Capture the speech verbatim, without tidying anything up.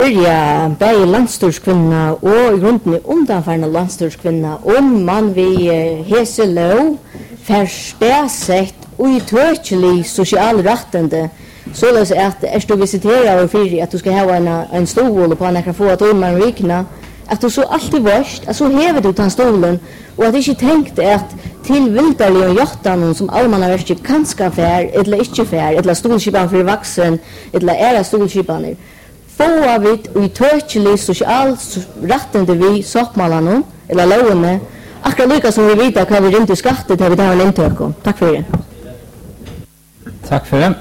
Ja, bæði landstórskvinna og i grunden undanfarne landstórskvinna om man vi hese lov fer spesett og i tøkjelig sosial rattende så løs at er du visiterer over fyrir at du skal ha en, en stol på en få at om en vikna at du så alltid vørst at så hever du den stolen og at ikke tenkt at til vildarlig og jottan som allmannaverket kanskje fær eller ikke fær eller stolskipan for vaksen eller era stolskipaner få av it og i tøkjelig sosial rattende vi soppmalan eller lovene akkurat lika som vi vet hva vi rymte skattet har vi tar en inntøk. Takk for det. Takk for det.